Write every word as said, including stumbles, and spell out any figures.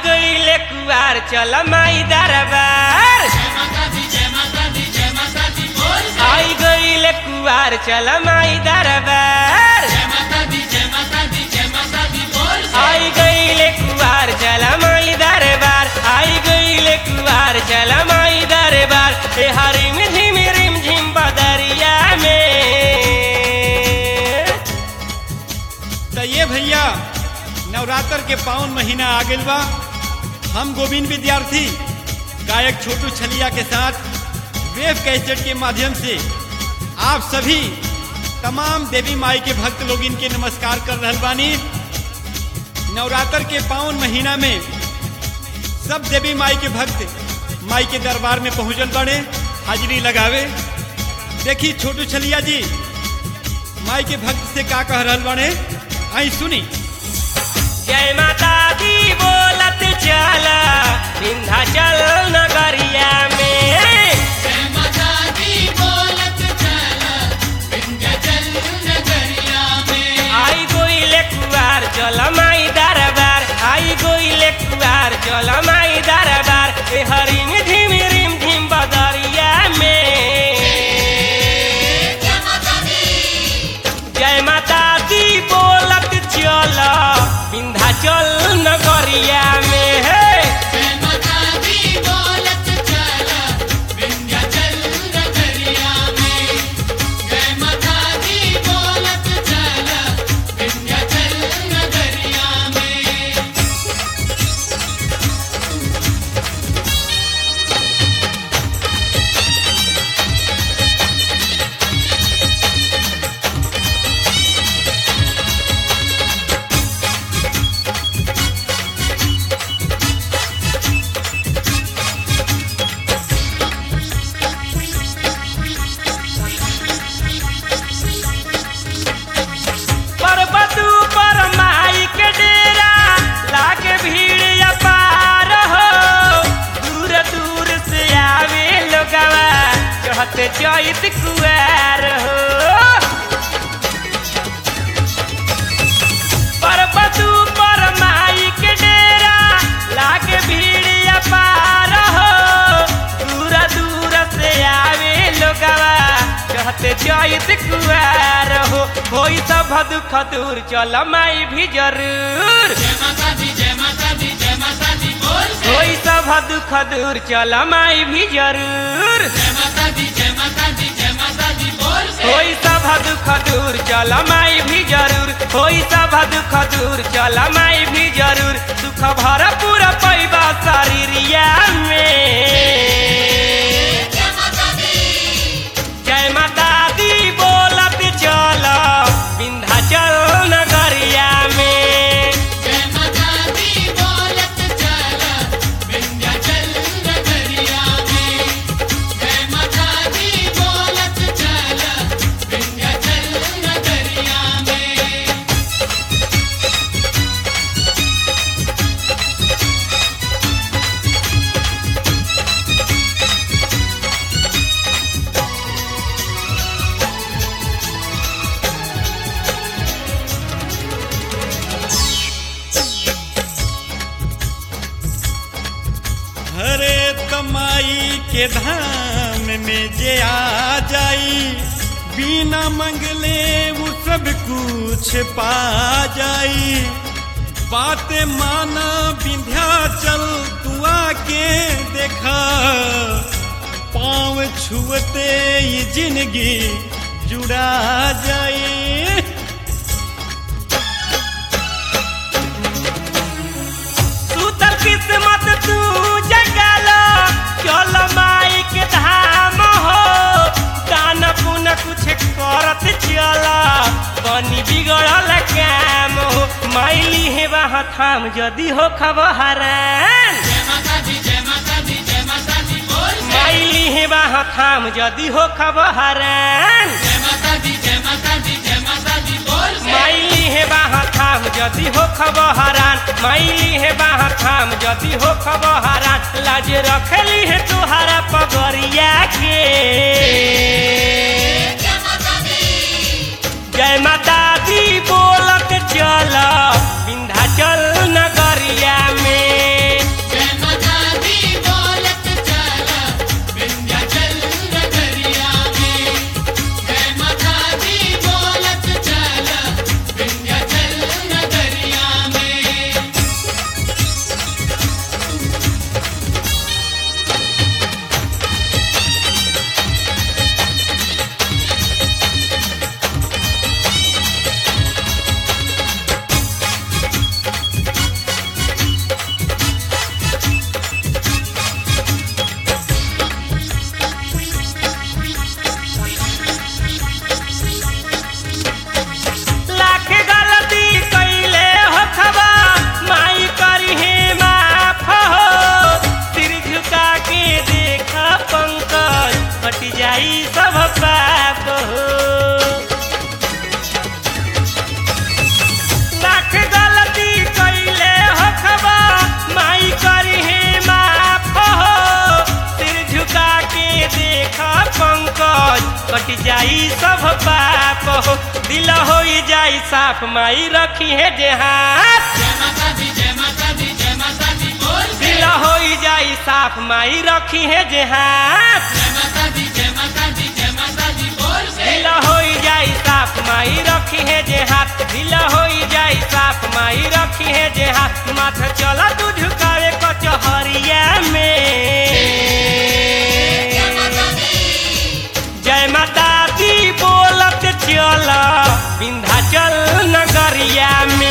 गईले कुआर चल माई दरबार। आई गईले कुआर चल माई दरबार। आई गईले कुआर चल माई दरबार। आई गईले कुआर चल माई दरबार। ए हरिम झिम रिम झिम बदरिया में। तो ये भैया नवरात्र के पावन महीना आ गइल बा। हम गोविंद विद्यार्थी गायक छोटू छलिया के साथ वेब कैसेट के माध्यम से आप सभी तमाम देवी माई के भक्त लोग इनके नमस्कार कर रहल बानी। नवरात्र के पावन महीना में सब देवी माई के भक्त माई के दरबार में पहुंचल बड़े हाजिरी लगावे। देखी छोटू छलिया जी माई के भक्त से का कह रहल बड़े, आई सुनी। जय माता दी बोलत चला विंध्याचल नगरिया में। जय माता दी बोलत चला विंध्याचल नगरिया में। आई गईले कुआर चल माई दरबार। आई गईले कुआर चल माई दरबार। ए हरिम झिम रिम झिम बदरिया में। जय माता दी जय माता दी बोलत चल विंध्याचल नगरिया में। है जय माता दी बोलत चला विंध्याचल नगरिया में। जय माता दी बोलत चला विंध्याचल नगरिया में। पर्वत पर माई के डेरा लागे भीड़ अपार हो। दूर दूर से आवे लोगवा चढ़ते चैत कुआर हो। पर्वत पर माई के डेरा लागे भीड़ अपार हो। दूर दूर से आवे लोगवा चढ़ते चैत कुआर हो। होई सब दुख दूर चल माई भी जरूर। जय माता दी जय माता दी जय माता दी बोल। होई सब दुख दूर चल माई भी जरूर। जय माता दी जय माता दी जय माता दी बोल। होई सब दुख दूर चल माई भी जरूर। होई सब दुख दूर चल माई भी जरूर। दुख भर पूरा पैबा शरीरिया में। जय माता दी जय माता दी बोलत चल विंध्याचल नगरिया में। जय माता दी बोलत चला विंध्याचल नगरिया में। जय माता दी बोलत चला विंध्याचल नगरिया में। हरे तमाई के धाम में जे आ जाई, बिना मंगले वो सब कुछ पा जाई। बात माना विंध्याचल तू आके देखा, पाँव छुअते ये जिंदगी जुड़ा जाई। सुतल किस्मत तू जगला चल माई के धाम हो। दान पुण्य कुछ करत चला बनी बिगड़ल काम हो। माइली है वहाँ थाम जदी हो खब हरान। जय माता दी जय माता दी जय माता दी बोल। माइली है वहाँ थाम जदी हो खब हरान। जय माता दी जय माता दी जय माता दी बोल। माइली है वहाँ थाम जदी हो खब हरान। माइली है वहाँ थाम जदी हो खब हरान। लाज रखली है तुहारा पगरिया के। जय माता दी जय माता दी बोलत चल विंध्याचल नगरिया में। कट जाई सब पाप हो दिल हो जाई साफ माई रखी है जे हाथ जय माता दी जय माता दी जय माता दी बोल के दिल हो जाई साफ माई रखी है जे हाथ जय माता दी जय माता दी जय माता दी बोल के दिल हो जाई साफ माई रखी है जे हाथ दिल हो जाई साफ माई रखी है जे हाथ माथा चला तू झुकावे कचहरिया में जय माता दी जय माता दी बोलत चल विंध्याचल नगरिया में